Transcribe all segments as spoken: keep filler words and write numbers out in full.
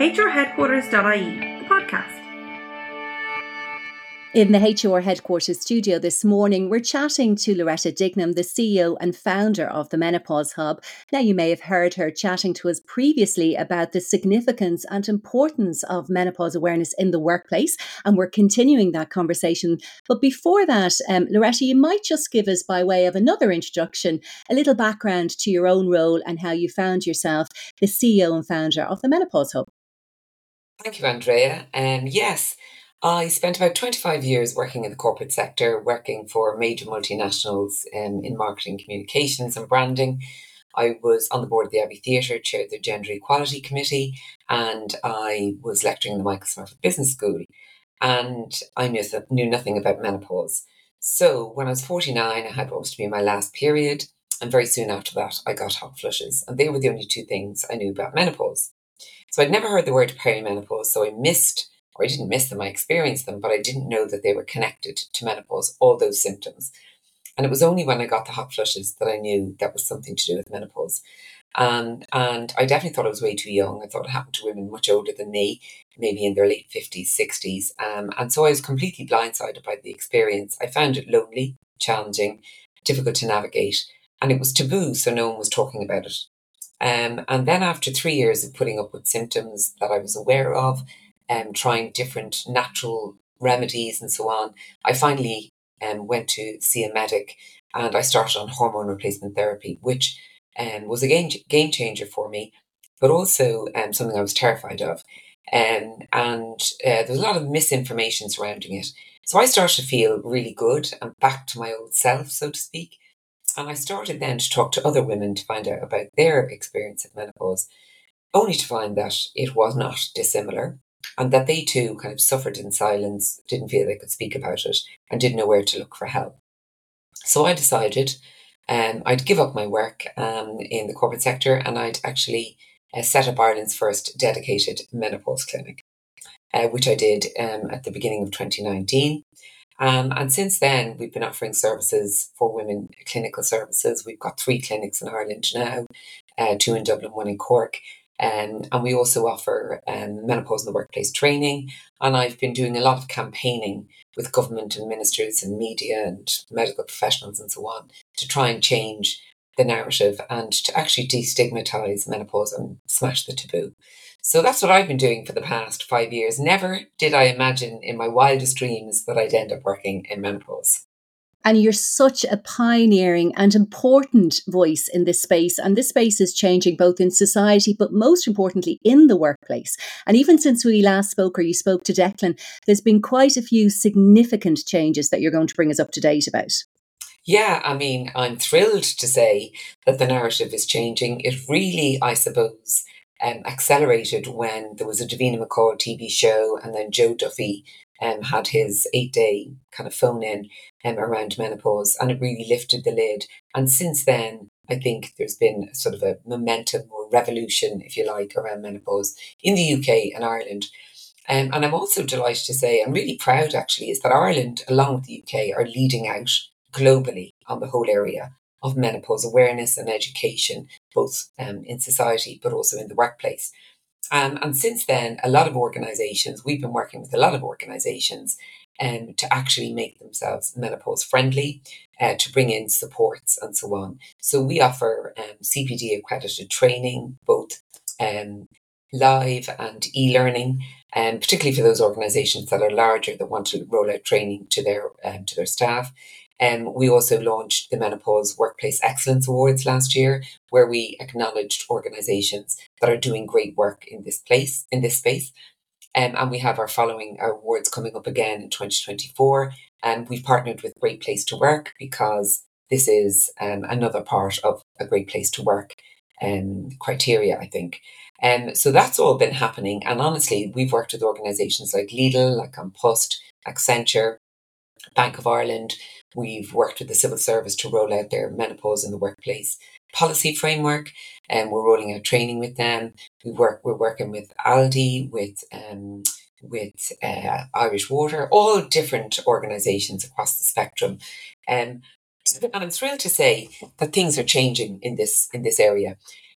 H R headquarters dot I E, the podcast. In the H R headquarters studio this morning, we're chatting to Loretta Dignam, the C E O and founder of the Menopause Hub. Now, you may have heard her chatting to us previously about the significance and importance of menopause awareness in the workplace, and we're continuing that conversation. But before that, um, Loretta, you might just give us, by way of another introduction, a little background to your own role and how you found yourself the C E O and founder of the Menopause Hub. Thank you, Andrea. Um, yes. I spent about twenty-five years working in the corporate sector, working for major multinationals um, in marketing, communications and branding. I was on the board of the Abbey Theatre, chaired the Gender Equality Committee, and I was lecturing in the Michael Smurfit Business School. And I knew, knew nothing about menopause. So when I was forty-nine, I had what was to be my last period. And very soon after that, I got hot flushes. And they were the only two things I knew about menopause. So I'd never heard the word perimenopause, so I missed or I didn't miss them, I experienced them, but I didn't know that they were connected to menopause, all those symptoms. And it was only when I got the hot flushes that I knew that was something to do with menopause. Um, and I definitely thought I was way too young. I thought it happened to women much older than me, maybe in their late fifties, sixties. Um, and so I was completely blindsided by the experience. I found it lonely, challenging, difficult to navigate, and it was taboo, so no one was talking about it. Um, and then after three years of putting up with symptoms that I was aware of, Um, trying different natural remedies and so on, I finally um, went to see a medic and I started on hormone replacement therapy, which um, was a game, game changer for me, but also um, something I was terrified of. Um, and uh, there was a lot of misinformation surrounding it. So I started to feel really good and back to my old self, so to speak. And I started then to talk to other women to find out about their experience of menopause, only to find that it was not dissimilar, and that they too kind of suffered in silence, didn't feel they could speak about it, and didn't know where to look for help. So I decided um, I'd give up my work um, in the corporate sector and I'd actually uh, set up Ireland's first dedicated menopause clinic, uh, which I did um, at the beginning of twenty nineteen. Um, and since then, we've been offering services for women, clinical services. We've got three clinics in Ireland now, uh, two in Dublin, one in Cork. Um, and we also offer um, menopause in the workplace training. And I've been doing a lot of campaigning with government and ministers and media and medical professionals and so on to try and change the narrative and to actually destigmatise menopause and smash the taboo. So that's what I've been doing for the past five years. Never did I imagine in my wildest dreams that I'd end up working in menopause. And you're such a pioneering and important voice in this space. And this space is changing both in society, but most importantly in the workplace. And even since we last spoke, or you spoke to Declan, there's been quite a few significant changes that you're going to bring us up to date about. Yeah, I mean, I'm thrilled to say that the narrative is changing. It really, I suppose, um, accelerated when there was a Davina McCall T V show, and then Joe Duffy um, had his eight-day kind of phone-in um, around menopause, and it really lifted the lid. And since then, I think there's been sort of a momentum or revolution, if you like, around menopause in the U K and Ireland. Um, and I'm also delighted to say, I'm really proud actually, is that Ireland, along with the U K, are leading out globally on the whole area of menopause awareness and education, both um, in society but also in the workplace. Um, and since then, a lot of organisations, we've been working with a lot of organisations um, to actually make themselves menopause friendly, uh, to bring in supports and so on. So we offer um, C P D accredited training, both um, live and e-learning, um, particularly for those organisations that are larger that want to roll out training to their um, to their staff. Um, we also launched the Menopause Workplace Excellence Awards last year, where we acknowledged organisations that are doing great work in this place, in this space. Um, and we have our following our awards coming up again in twenty twenty-four. And we've partnered with Great Place to Work because this is um, another part of a Great Place to Work um, criteria, I think. Um, so that's all been happening. And honestly, we've worked with organisations like Lidl, like An Post, Accenture, Bank of Ireland. We've worked with the civil service to roll out their menopause in the workplace policy framework, and we're rolling out training with them. We work, we're working with Aldi, with um, with uh, Irish Water, all different organisations across the spectrum. Um, and I'm thrilled to say that things are changing in this in this area.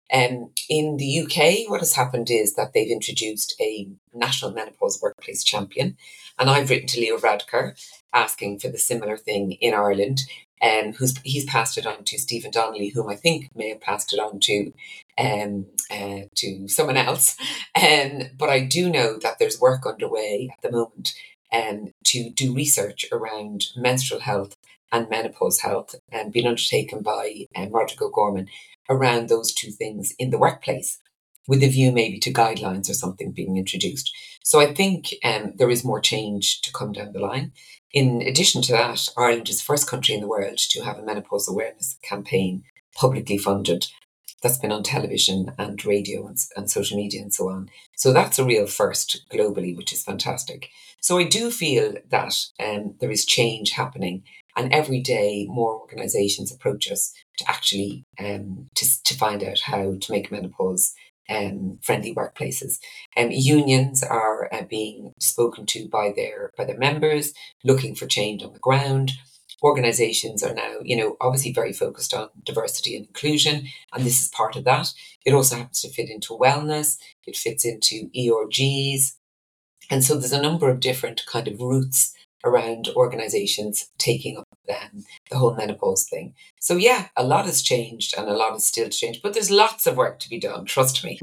Um, in the U K, what has happened is that they've introduced a national menopause workplace champion, and I've written to Leo Varadkar asking for the similar thing in Ireland. And um, who's he's passed it on to Stephen Donnelly, whom I think may have passed it on to um, uh, to someone else. Um, but I do know that there's work underway at the moment um, to do research around menstrual health and menopause health, and um, being undertaken by um, Roderick O'Gorman around those two things in the workplace, with a view maybe to guidelines or something being introduced. So I think um, there is more change to come down the line. In addition to that, Ireland is the first country in the world to have a menopause awareness campaign publicly funded that's been on television and radio and, and social media and so on. So that's a real first globally, which is fantastic. So I do feel that um, there is change happening, and every day more organisations approach us to actually um, to, to find out how to make menopause um, friendly workplaces. Um, unions are uh, being spoken to by their by their members, looking for change on the ground. Organisations are now, you know, obviously very focused on diversity and inclusion, and this is part of that. It also happens to fit into wellness. It fits into E R Gs. And so there's a number of different kind of routes around organisations taking up um, the whole menopause thing. So yeah, a lot has changed and a lot is still to change, but there's lots of work to be done, trust me.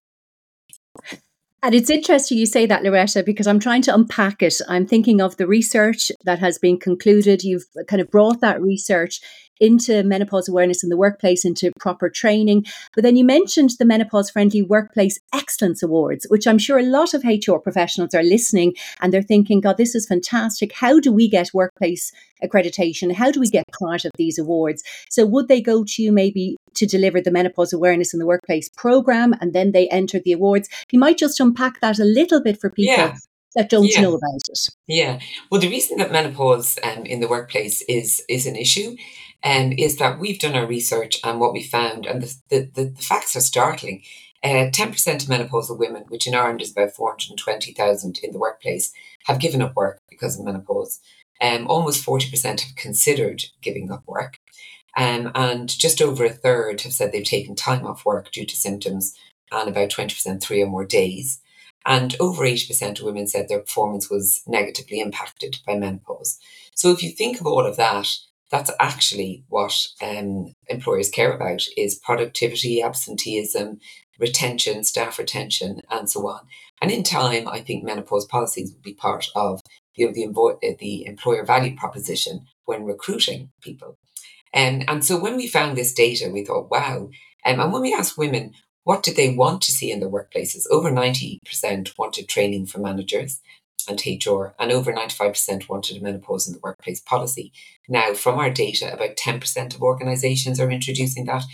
And it's interesting you say that, Loretta, because I'm trying to unpack it. I'm thinking of the research that has been concluded. You've kind of brought that research into menopause awareness in the workplace, into proper training. But then you mentioned the Menopause Friendly Workplace Excellence Awards, which I'm sure a lot of H R professionals are listening and they're thinking, God, this is fantastic. How do we get workplace accreditation? How do we get part of these awards? So would they go to you maybe to deliver the menopause awareness in the workplace program, and then they enter the awards? You might just unpack that a little bit for people yeah. that don't yeah. know about it. Yeah. Well, the reason that menopause um, in the workplace is is an issue um, is that we've done our research, and what we found, and the, the, the, the facts are startling. Uh, ten percent of menopausal women, which in Ireland is about four hundred twenty thousand in the workplace, have given up work because of menopause. Um, almost forty percent have considered giving up work. Um, and just over a third have said they've taken time off work due to symptoms, and about twenty percent three or more days. And over eighty percent of women said their performance was negatively impacted by menopause. So if you think of all of that, that's actually what um, employers care about, is productivity, absenteeism, retention, staff retention, and so on. And in time, I think menopause policies will be part of you know, the, the, the employer value proposition when recruiting people. Um, and so when we found this data, we thought, wow. Um, and when we asked women, what did they want to see in their workplaces? Over ninety percent wanted training for managers and H R, and over ninety-five percent wanted a menopause in the workplace policy. Now, from our data, about ten percent of organisations are introducing that.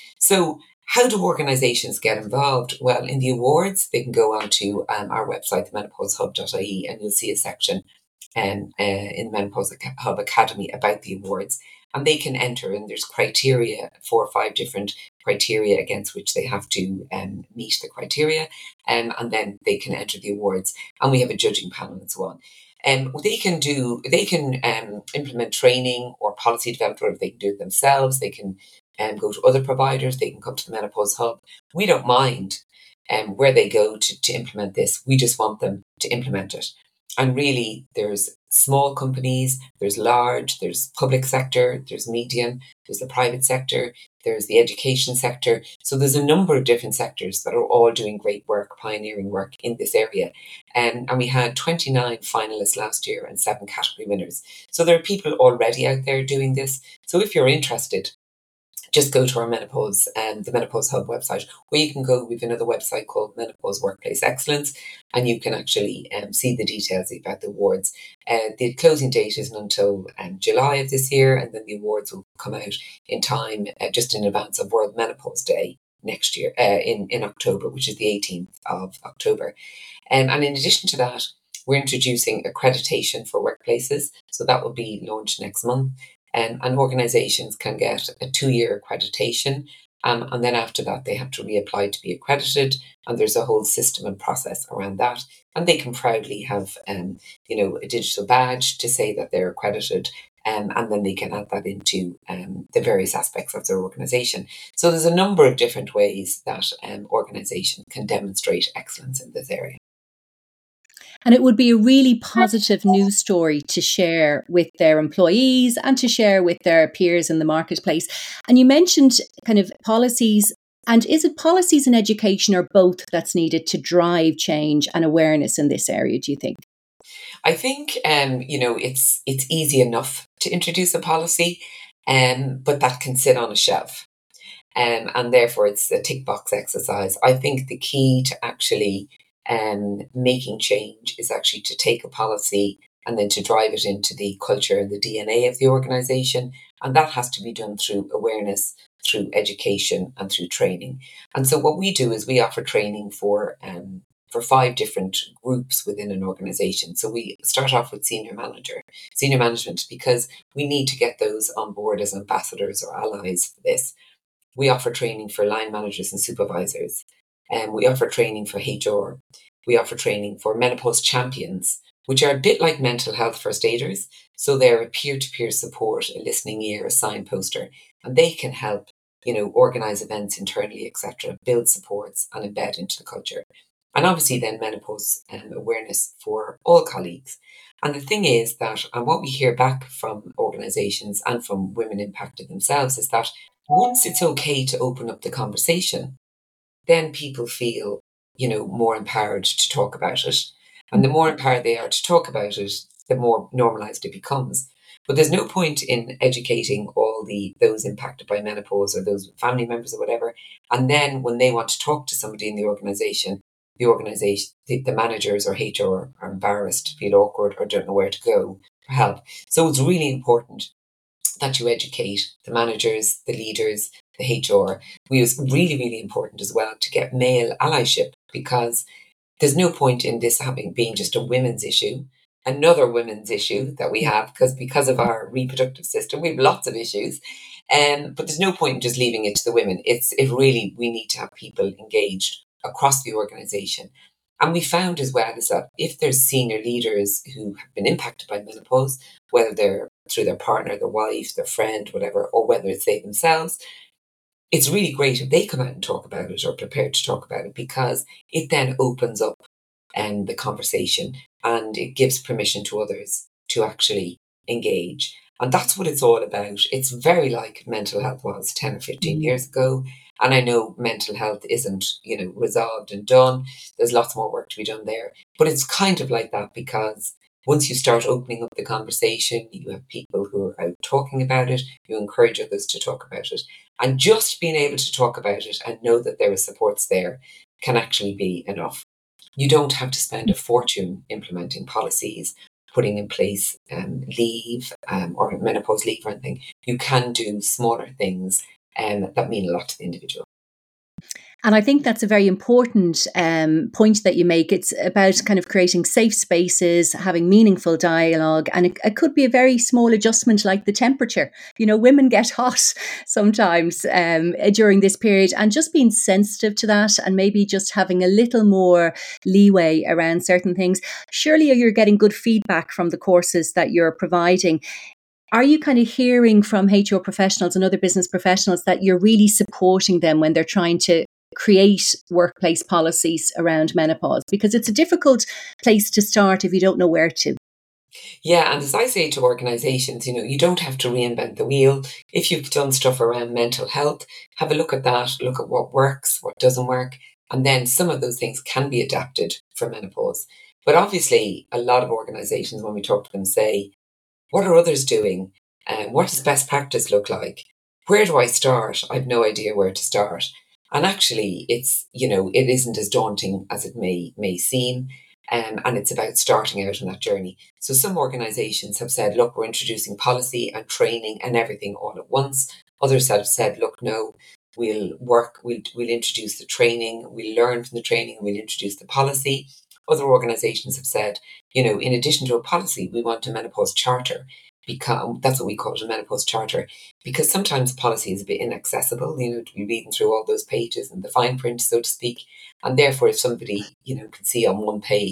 So how do organisations get involved? Well, in the awards, they can go onto um, our website, the menopause hub dot I E, and you'll see a section um, uh, in the Menopause Hub Academy about the awards. And they can enter, and there's criteria, four or five different criteria against which they have to um, meet the criteria, um, and then they can enter the awards. And we have a judging panel and so on. Um, they can do, they can um, implement training or policy development, or they can do it themselves. They can um, go to other providers. They can come to the Menopause Hub. We don't mind um, where they go to, to implement this. We just want them to implement it. And really, there's small companies, there's large, there's public sector, there's medium, there's the private sector, there's the education sector. So there's a number of different sectors that are all doing great work, pioneering work in this area. Um, and we had twenty-nine finalists last year and seven category winners. So there are people already out there doing this. So if you're interested, just go to our menopause and um, the Menopause Hub website, or you can go, we've another website called Menopause Workplace Excellence, and you can actually um, see the details about the awards. Uh, the closing date isn't until um, July of this year, and then the awards will come out in time, uh, just in advance of World Menopause Day next year, uh, in, in October, which is the eighteenth of October. Um, and in addition to that, we're introducing accreditation for workplaces, so that will be launched next month. Um, and organisations can get a two-year accreditation, um, and then after that they have to reapply to be accredited, and there's a whole system and process around that. And they can proudly have, um, you know, a digital badge to say that they're accredited, Um, and then they can add that into um, the various aspects of their organisation. So there's a number of different ways that um, organisations can demonstrate excellence in this area. And it would be a really positive news story to share with their employees and to share with their peers in the marketplace. And you mentioned kind of policies. And is it policies and education or both that's needed to drive change and awareness in this area, do you think? I think, um, you know, it's it's easy enough to introduce a policy, um, but that can sit on a shelf. Um, and therefore, it's a tick box exercise. I think the key to actually um, making change is actually to take a policy and then to drive it into the culture and the D N A of the organisation. And that has to be done through awareness, through education, and through training. And so, what we do is we offer training for um, for five different groups within an organisation. So we start off with senior manager, senior management, because we need to get those on board as ambassadors or allies for this. We offer training for line managers and supervisors. And we offer training for H R. We offer training for menopause champions, which are a bit like mental health first aiders. So they're a peer-to-peer support, a listening ear, a signposter, and they can help, you know, organise events internally, et cetera, build supports and embed into the culture. And obviously then menopause um, awareness for all colleagues. And the thing is that, and what we hear back from organisations and from women impacted themselves is that once it's okay to open up the conversation, then people feel, you know, more empowered to talk about it. And the more empowered they are to talk about it, the more normalised it becomes. But there's no point in educating all the those impacted by menopause or those family members or whatever. And then when they want to talk to somebody in the organisation, the organisation, the, the managers or H R are embarrassed, feel awkward, or don't know where to go for help. So it's really important that you educate the managers, the leaders, the H R. We was really, really important as well to get male allyship, because there's no point in this having being just a women's issue, another women's issue that we have, because because of our reproductive system, we have lots of issues. Um, but there's no point in just leaving it to the women. It's it really we need to have people engaged across the organisation. And we found as well is that if there's senior leaders who have been impacted by menopause, whether they're through their partner, their wife, their friend, whatever, or whether it's they themselves, it's really great if they come out and talk about it or prepared to talk about it, because it then opens up um, the conversation and it gives permission to others to actually engage. And that's what it's all about. It's very like mental health was ten or fifteen years ago. And I know mental health isn't, you know, resolved and done. There's lots more work to be done there. But it's kind of like that, because once you start opening up the conversation, you have people who are out talking about it, you encourage others to talk about it. And just being able to talk about it and know that there are supports there can actually be enough. You don't have to spend a fortune implementing policies, putting in place um, leave um, or menopause leave or anything. You can do smaller things um, that mean a lot to the individual. And I think that's a very important um, point that you make. It's about kind of creating safe spaces, having meaningful dialogue, and it, it could be a very small adjustment like the temperature. You know, women get hot sometimes um, during this period, and just being sensitive to that and maybe just having a little more leeway around certain things. Surely you're getting good feedback from the courses that you're providing. Are you kind of hearing from H R professionals and other business professionals that you're really supporting them when they're trying to create workplace policies around menopause? Because it's a difficult place to start if you don't know where to. Yeah, and as I say to organisations, you know, you don't have to reinvent the wheel. If you've done stuff around mental health, have a look at that, look at what works, what doesn't work, and then some of those things can be adapted for menopause. But obviously, a lot of organisations, when we talk to them, say, what are others doing? And um, what does best practice look like? Where do I start? I've no idea where to start. And actually, it's, you know, it isn't as daunting as it may may seem. Um, and it's about starting out on that journey. So some organisations have said, look, we're introducing policy and training and everything all at once. Others have said, look, no, we'll work, we'll, we'll introduce the training, we'll learn from the training, we'll introduce the policy. Other organisations have said, you know, in addition to a policy, we want a menopause charter. Because that's what we call it, a menopause charter, because sometimes policy is a bit inaccessible, you know, to be reading through all those pages and the fine print, so to speak. And therefore, if somebody, you know, can see on one page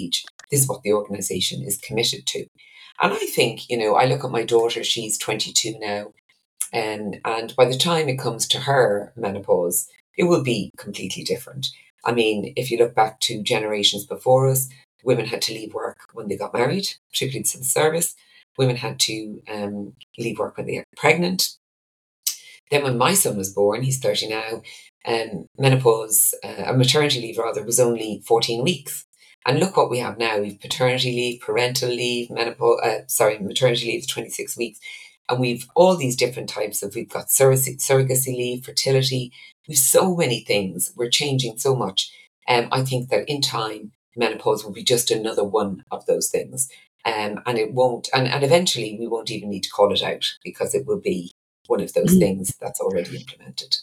This is what the organisation is committed to. And I think, you know, I look at my daughter, she's twenty-two now, um, and by the time it comes to her menopause, it will be completely different. I mean, if you look back to generations before us, women had to leave work when they got married, particularly in civil service. Women had to um, leave work when they got pregnant. Then when my son was born, he's thirty now, um, menopause, uh, maternity leave rather, was only fourteen weeks. And look what we have now. We've paternity leave, parental leave, menopause, uh, sorry, maternity leave is twenty-six weeks. And we've all these different types of, we've got surrogacy, surrogacy leave, fertility. We've so many things. We're changing so much. Um, I think that in time, menopause will be just another one of those things. Um, and it won't, and, and eventually we won't even need to call it out because it will be one of those things that's already implemented.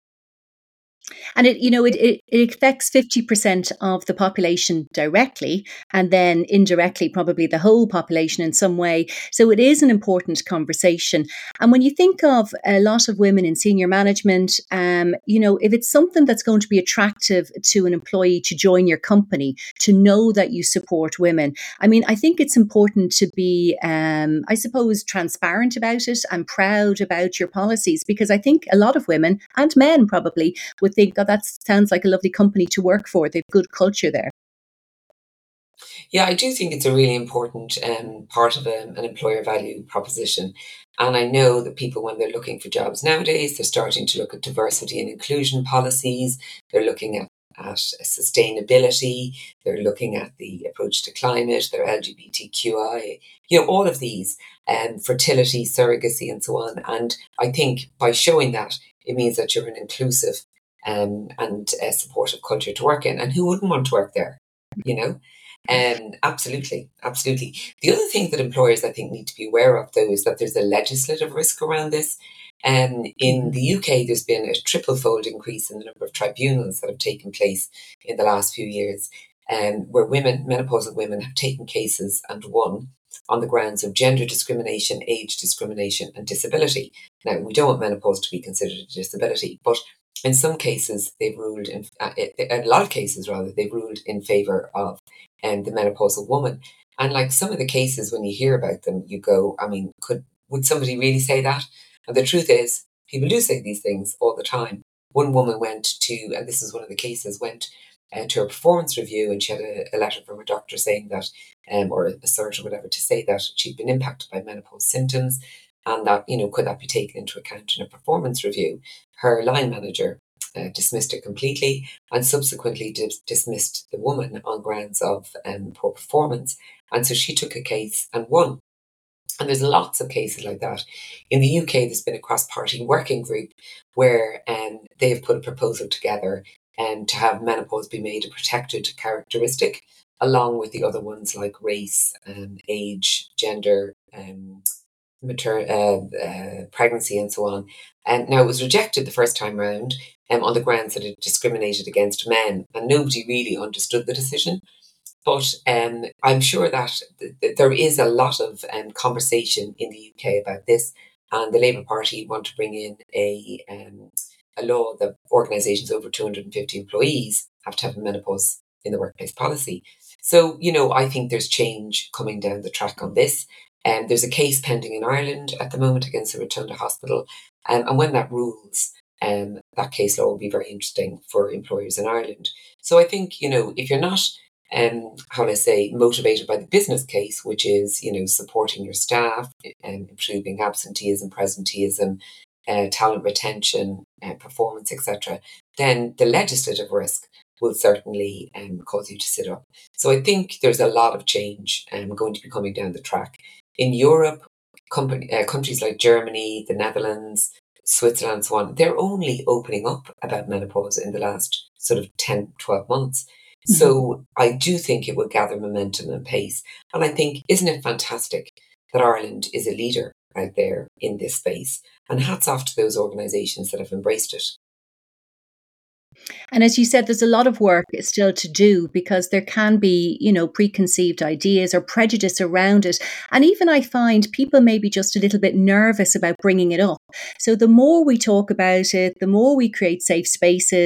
And it, you know, it, it, it affects fifty percent of the population directly, and then indirectly, probably the whole population in some way. So it is an important conversation. And when you think of a lot of women in senior management, um, you know, if it's something that's going to be attractive to an employee to join your company, to know that you support women, I mean, I think it's important to be, um, I suppose, transparent about it and proud about your policies, because I think a lot of women and men probably would think, oh, that sounds like a lovely company to work for. They've good culture there. Yeah, I do think it's a really important um, part of a, an employer value proposition. And I know that people, when they're looking for jobs nowadays, they're starting to look at diversity and inclusion policies. They're looking at, at sustainability. They're looking at the approach to climate, their L G B T Q I, you know, all of these, um, fertility, surrogacy, and so on. And I think by showing that, it means that you're an inclusive um, and a supportive culture to work in. And who wouldn't want to work there, you know? Um, absolutely, absolutely. The other thing that employers, I think, need to be aware of, though, is that there's a legislative risk around this. Um, in the U K, there's been a triple-fold increase in the number of tribunals that have taken place in the last few years, um, where women, menopausal women, have taken cases and won on the grounds of gender discrimination, age discrimination, and disability. Now, we don't want menopause to be considered a disability, but in some cases, they've ruled in uh, a lot of cases rather they've ruled in favour of um, the menopausal woman. And like some of the cases, when you hear about them, you go, I mean, could would somebody really say that? And the truth is, people do say these things all the time. One woman went to, and this is one of the cases, went uh, to a performance review, and she had a, a letter from her doctor saying that, um, or a surgeon or whatever, to say that she'd been impacted by menopause symptoms, and that, you know, could that be taken into account in a performance review? Her line manager uh, dismissed it completely, and subsequently dis- dismissed the woman on grounds of um, poor performance. And so she took a case and won. And there's lots of cases like that. In the U K, there's been a cross-party working group where um, they've put a proposal together um, to have menopause be made a protected characteristic, along with the other ones like race, um, age, gender, um, mater- uh, uh, pregnancy, and so on. And now it was rejected the first time round um, on the grounds that it discriminated against men, and nobody really understood the decision. But um, I'm sure that th- th- there is a lot of um, conversation in the U K about this, and the Labour Party want to bring in a um, a law that organisations over two hundred fifty employees have to have a menopause in the workplace policy. So, you know, I think there's change coming down the track on this. And um, there's a case pending in Ireland at the moment against the Rotunda Hospital. Um, and when that rules, um, that case law will be very interesting for employers in Ireland. So I think, you know, if you're not um, how do I say, motivated by the business case, which is, you know, supporting your staff and improving absenteeism, presenteeism, uh, talent retention, uh, performance, et cetera, then the legislative risk will certainly um, cause you to sit up. So I think there's a lot of change um, going to be coming down the track. In Europe, company, uh, countries like Germany, the Netherlands, Switzerland, and so on, they're only opening up about menopause in the last sort of ten, twelve months. So I do think it will gather momentum and pace. And I think, isn't it fantastic that Ireland is a leader out there in this space? And hats off to those organisations that have embraced it. And as you said, there's a lot of work still to do, because there can be, you know, preconceived ideas or prejudice around it. And even I find people may be just a little bit nervous about bringing it up. So the more we talk about it, the more we create safe spaces,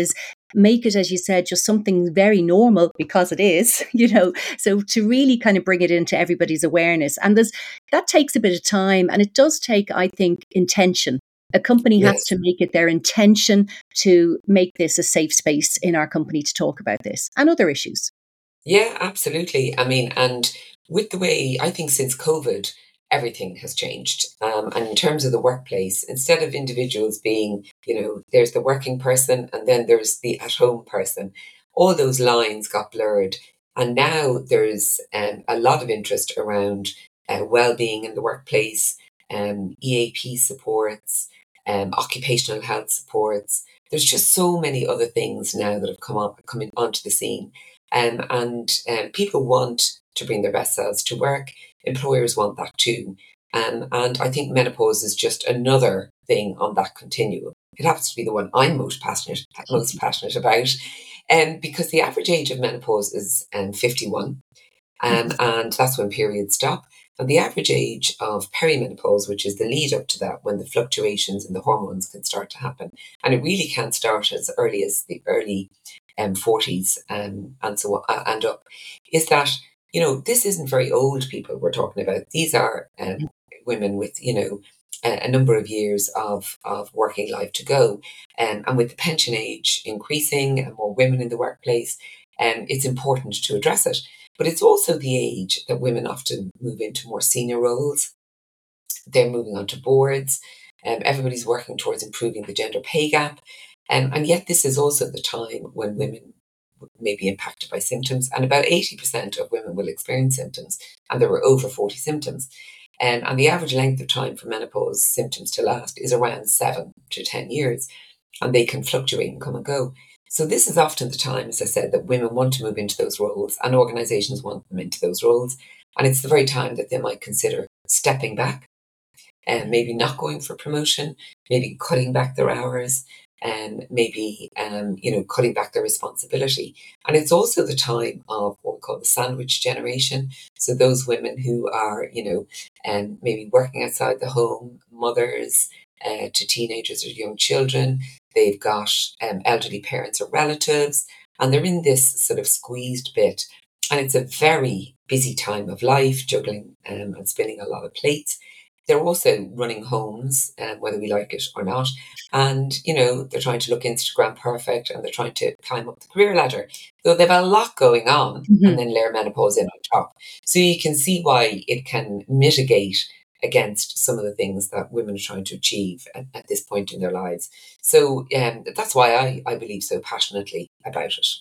make it, as you said, just something very normal because it is, you know, so to really kind of bring it into everybody's awareness. And there's, that takes a bit of time, and it does take, I think, intention. A company has Yes. to make it their intention to make this a safe space in our company to talk about this and other issues. Yeah, absolutely. I mean, and with the way, I think since COVID, everything has changed. Um, and in terms of the workplace, instead of individuals being, you know, there's the working person and then there's the at home person, all those lines got blurred. And now there's um, a lot of interest around uh, well-being in the workplace, um, E A P supports, um, occupational health supports. There's just so many other things now that have come up, coming onto the scene. Um, and um, people want to bring their best selves to work. Employers want that too. Um, and I think menopause is just another thing on that continuum. It happens to be the one I'm most passionate, most passionate about, um, because the average age of menopause is um, fifty-one, um, and that's when periods stop. And the average age of perimenopause, which is the lead up to that, when the fluctuations in the hormones can start to happen, and it really can start as early as the early um, forties um, and so on, uh, and up, is that, you know, this isn't very old people we're talking about. These are um, women with, you know, a, a number of years of, of working life to go. Um, and with the pension age increasing and more women in the workplace, um, it's important to address it. But it's also the age that women often move into more senior roles. They're moving on to boards. Um, everybody's working towards improving the gender pay gap. Um, and yet this is also the time when women may be impacted by symptoms. And about eighty percent of women will experience symptoms. And there were over forty symptoms. Um, and the average length of time for menopause symptoms to last is around seven to ten years. And they can fluctuate and come and go. So this is often the time, as I said, that women want to move into those roles and organisations want them into those roles. And it's the very time that they might consider stepping back and maybe not going for promotion, maybe cutting back their hours, and maybe um, you know, cutting back their responsibility. And it's also the time of what we call the sandwich generation. So those women who are, you know, um, maybe working outside the home, mothers uh, to teenagers or young children. They've got um, elderly parents or relatives, and they're in this sort of squeezed bit. And it's a very busy time of life, juggling um, and spinning a lot of plates. They're also running homes, um, whether we like it or not. And, you know, they're trying to look Instagram perfect and they're trying to climb up the career ladder. So they've a lot going on, Mm-hmm. and then layer menopause in on top. So you can see why it can mitigate against some of the things that women are trying to achieve at, at this point in their lives. So um, that's why I, I believe so passionately about it.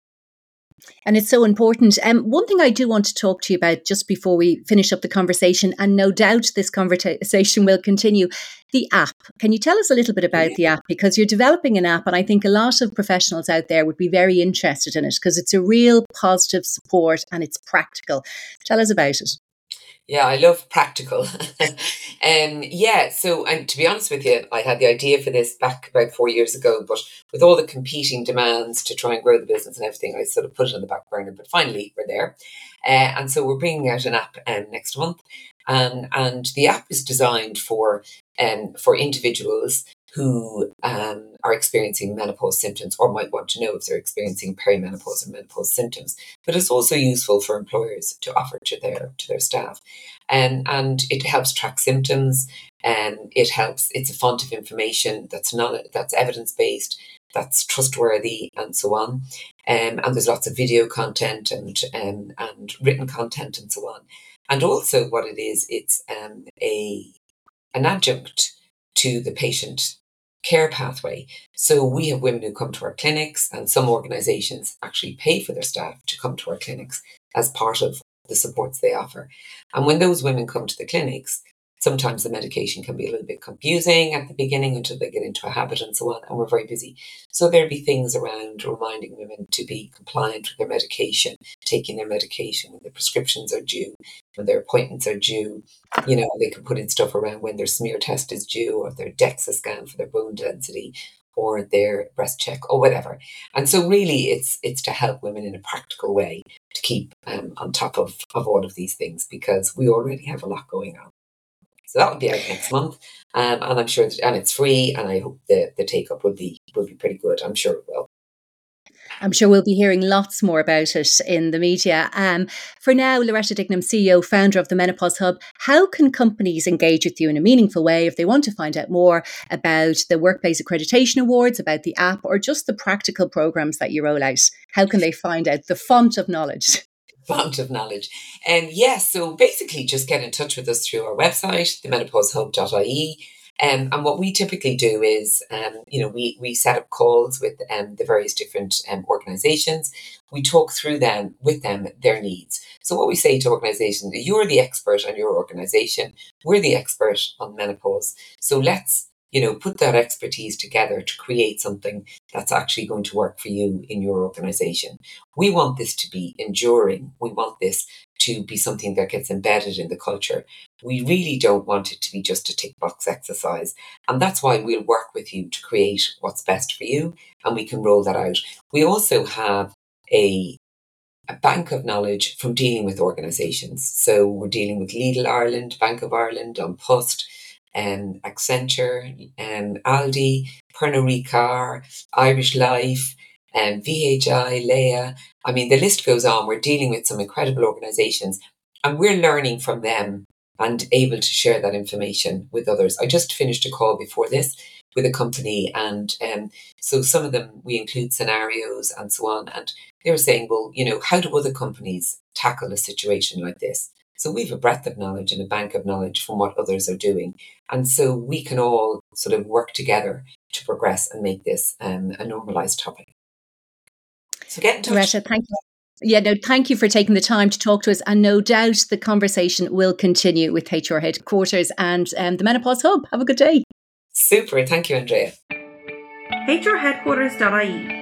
And it's so important. Um, one thing I do want to talk to you about just before we finish up the conversation, and no doubt this conversation will continue, the app. Can you tell us a little bit about Yeah. the app? Because you're developing an app, and I think a lot of professionals out there would be very interested in it because it's a real positive support and it's practical. Tell us about it. Yeah, I love practical. um, yeah, so, and to be honest with you, I had the idea for this back about four years ago, but with all the competing demands to try and grow the business and everything, I sort of put it on the back burner. But finally, we're there. Uh, and so we're bringing out an app um, next month. Um, and the app is designed for um, for individuals who um, are experiencing menopause symptoms or might want to know if they're experiencing perimenopause or menopause symptoms. But it's also useful for employers to offer to their to their staff. Um, and it helps track symptoms, and it helps, it's a font of information that's not that's evidence-based, that's trustworthy, and so on. Um, and there's lots of video content and um, and written content and so on. And also what it is, it's um, a an adjunct to the patient care pathway. So we have women who come to our clinics, and some organisations actually pay for their staff to come to our clinics as part of the supports they offer. And when those women come to the clinics, sometimes the medication can be a little bit confusing at the beginning until they get into a habit and so on, and we're very busy. So there'll be things around reminding women to be compliant with their medication, taking their medication when their prescriptions are due, when their appointments are due. You know, they can put in stuff around when their smear test is due, or their DEXA scan for their bone density, or their breast check, or whatever. And so really it's it's to help women in a practical way to keep um, on top of, of all of these things, because we already have a lot going on. So that will be out next month, um, and I'm sure, that, and it's free, and I hope the the take up will be will be pretty good. I'm sure it will. I'm sure we'll be hearing lots more about it in the media. Um, for now, Loretta Dignam, C E O, founder of the Menopause Hub, how can companies engage with you in a meaningful way if they want to find out more about the Workplace Accreditation Awards, about the app, or just the practical programs that you roll out? How can they find out the font of knowledge? Font of knowledge. And um, yes, so basically just get in touch with us through our website, the menopause hub dot I E. Um, and what we typically do is, um, you know, we, we set up calls with um, the various different um, organisations. We talk through them, with them, their needs. So what we say to organisations, you're the expert on your organisation. We're the expert on menopause. So let's, you know, put that expertise together to create something that's actually going to work for you in your organisation. We want this to be enduring. We want this to be something that gets embedded in the culture. We really don't want it to be just a tick box exercise. And that's why we'll work with you to create what's best for you, and we can roll that out. We also have a, a bank of knowledge from dealing with organisations. So we're dealing with Lidl Ireland, Bank of Ireland, An Post, um, Accenture, um, Aldi, Pernod Ricard, Irish Life, um, V H I, Leia. I mean, the list goes on. We're dealing with some incredible organisations, and we're learning from them and able to share that information with others. I just finished a call before this with a company, and um, so some of them, we include scenarios and so on, and they were saying, well, you know, how do other companies tackle a situation like this? So we have a breadth of knowledge and a bank of knowledge from what others are doing. And so we can all sort of work together to progress and make this um, a normalised topic. So get in touch. Loretta, thank you. Yeah, no, thank you for taking the time to talk to us. And no doubt the conversation will continue with H R Headquarters and um, the Menopause Hub. Have a good day. Super. Thank you, Andrea. H R headquarters dot I E